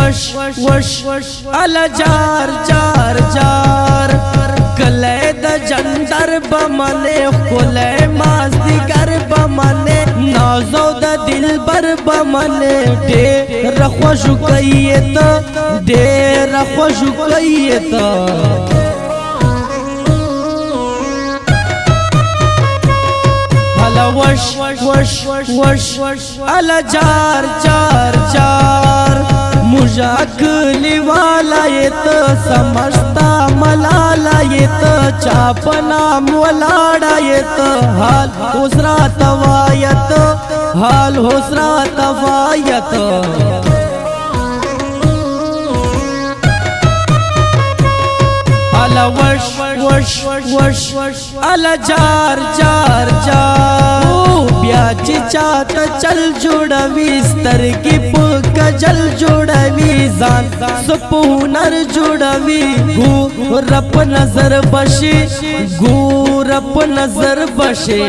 الا جار جار جار کله د جندر بمنه کله مازدیګر بمنه نازو د دلبر بمنه ډېر خوښ کیت ډېر خوښ کیت الا جار جار جار مجاکلی والا یت سمجھتا ملالا یت چاپنا مولاڑا یت حال حسرا توایت حال حسرا توایت الا الا جار جار جار بیا چې چاته چل جوړوي سترګې په کجل جوړوي ځان سپونر جوړوي ګور په نظر بشي ګور په نظر بشي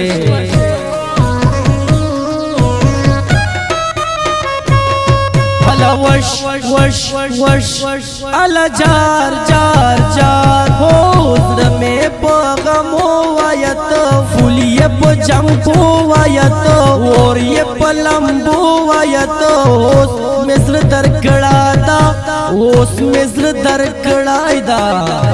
الا جار جار جار ہو میں پغمو وایت فولی په جمپو وایت اور یہ پلمبو وایت اوس مصر در کڑا دا اوس مصر در کڑا دا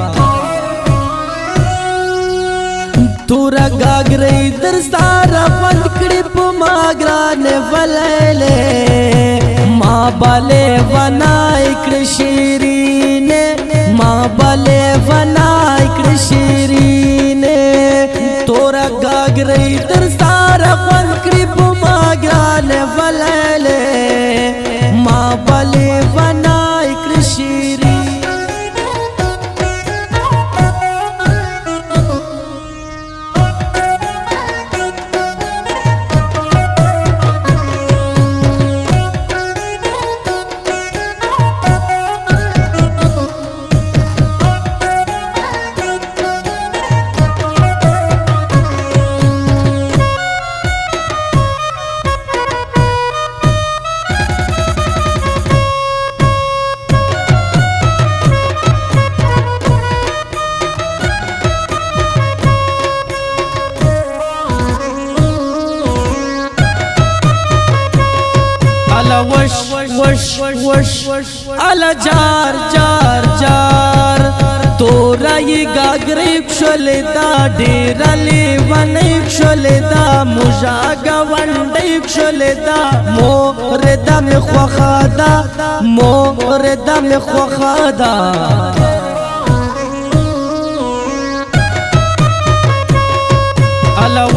تورا گاگرئی در سارا بند کړي په ماګرانه ولله ما بالے ونای کرشیرینه ما بالے ونای کرشیرینه تورا گاگرئی در سارا بند کړي په ماګرانه ولله ما بالے ونای کرشیرینه الا جار جار جار تورا یہ گاگرئی کشلدا ډېر لیونی کشلدا مجاګه ونډۍ کشلدا موردا مې خوښاده موردا مې خوښاده الا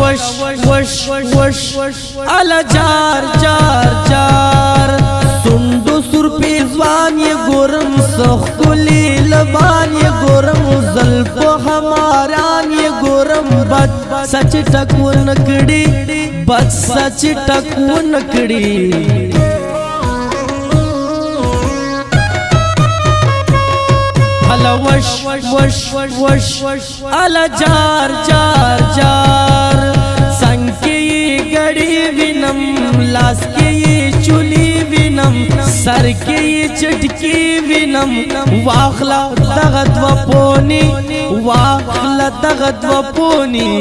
الا جار جار جار سندو سر پیزوان یہ گرم سخلی لبان یہ گرم زلف ہماران یہ گرم بد سچ ٹکو نکڑی بد سچ ٹکو نکڑی الا جار جار جار سنگ کی گڑی وینم لاس کی چولی وینم سر کی چٹکی وینم واخلا دغت و پونی واخلا دغت و پونی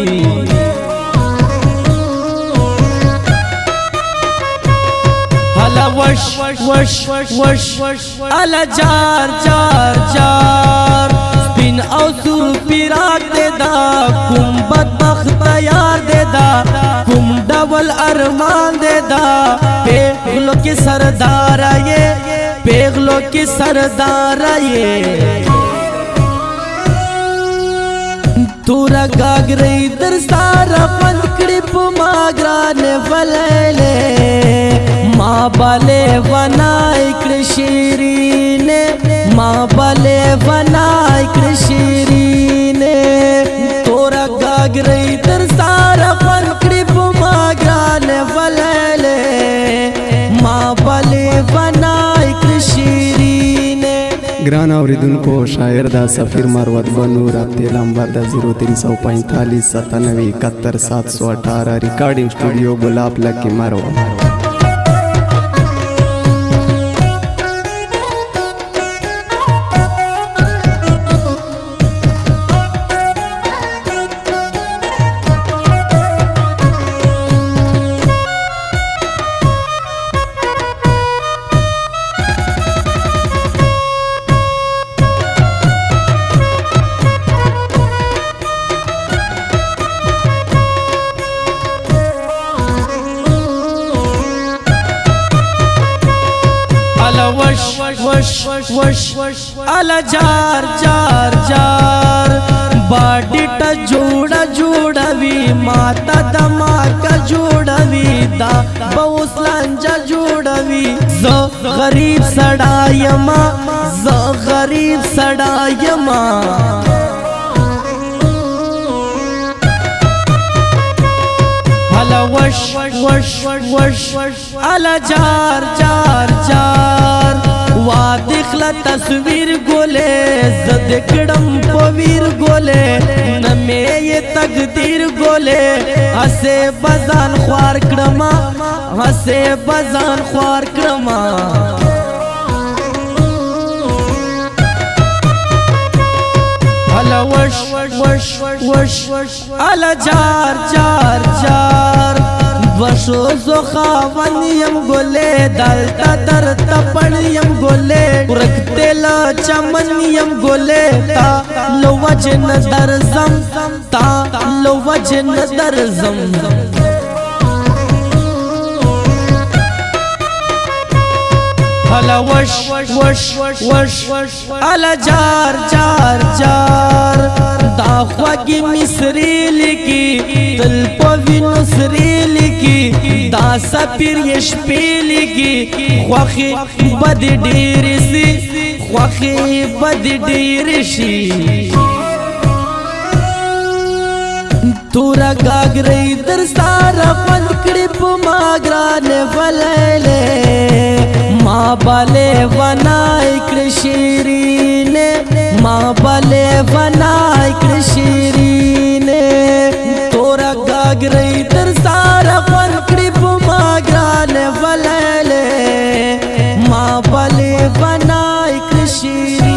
الا جار جار جار سپین او سور پیراک دے دا کم بدبخت یار دے دا کم ڈبل ارمان دے دا پیغلوں کی سردار آئے پیغلوں کی سردار آئے تورا گاگرئی در سارا بند کړي په ماګرانه ولله ما بالے ونای کرشیرینه ما بالے ونای کرشیرینه تورا گاگرئی در سارا بند کړي په ماګرانه ولله ما بالے ونای کرشیرینه گران اوریدونکو شاعر دا سفیر مروت بنو رابطے نمبر دا 0345 97 71 718 ریکارڈنگ سٹوڈیو گلاب لکی مرو الا جار جار جار باډی ټ جوړا جوړوي ماتا دماکا جوړوي دا بوسلانجا جوړوي زه غریب سړایما زه غریب سړایما الا جار جار جار وادخل تصویر گولے زد کڑم پویر گولے نمی تقدیر گولے ہسے بزان خوار کرما ہسے بزان خوار کرما الا جار جار جار وشو زو خاونیم گولے دلتا در تپنیم گولے رکھتے لا چمنیم گولے تا لو وجن درزم تا لو وجن درزم الا جار جار جار دا خوگی مصری لکی دل پوی نصری لکی دا سپیر یشپی لکی خوخی بد دیر سی خوخی بد دیر شی تورا گاگری در سارا پنکڑی پو ماگرانے ولیلے ماں بالے ونائی کرشیرینے ماں بالے ونائی کرشیرینے تورا گاگری در سارا پنکڑی پو ماگرانے ولیلے ماں بالے ونائی کرشیرینے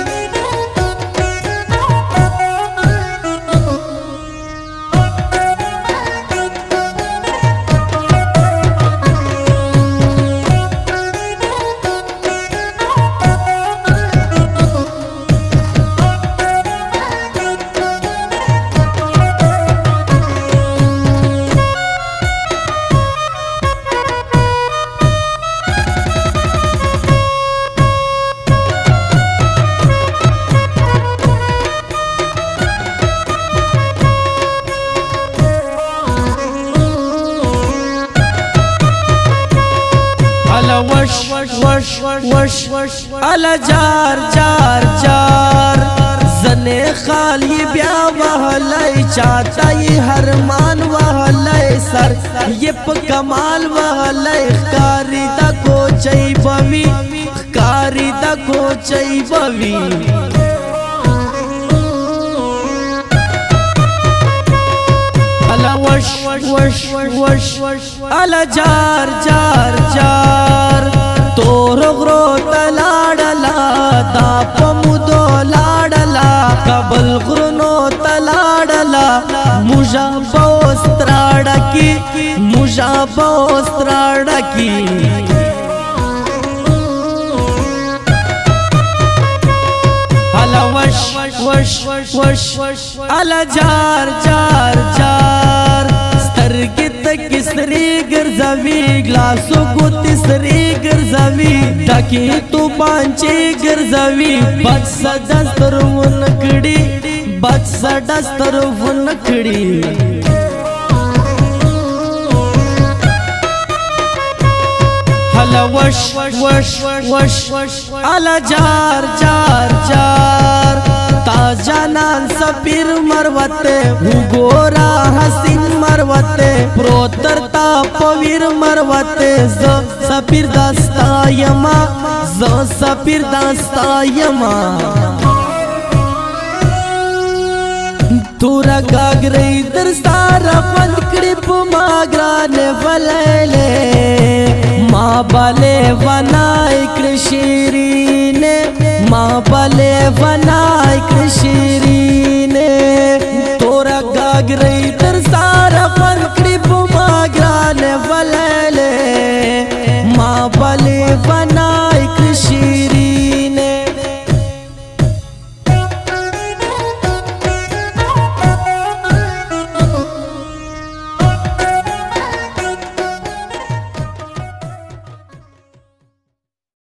الا جار جار جار زنے خالی بیا وحلائی چاہتا یہ ہرمان وحلائی سر یہ پا کمال وحلائی خکاری دا کو چاہی بوی خکاری دا کو چاہی بوی الا جار جار جار تور غرو تلاڑلا دا پمودو لاڑلا قبل غرنو تلاڑلا مجا بوستراڑا کی مجا بوستراڑا کی الا جار جار جار سترگی تک سری گرزوی گلاسو کو تسری گرزوی ڈاکی تو پانچی گرزوی بچ سا دستر ونکڑی بچ سا دستر ونکڑی الا جار جار جار تا جانان سپیر مروتے گورا حسین مروتے پروتر تا پویر مروتے ز سپیر داستا یما ز سپیر داستا یما تورا گاگری در سارا پنکڑی پو ماگرانے ولیلے ماں بالے ونائی کرشی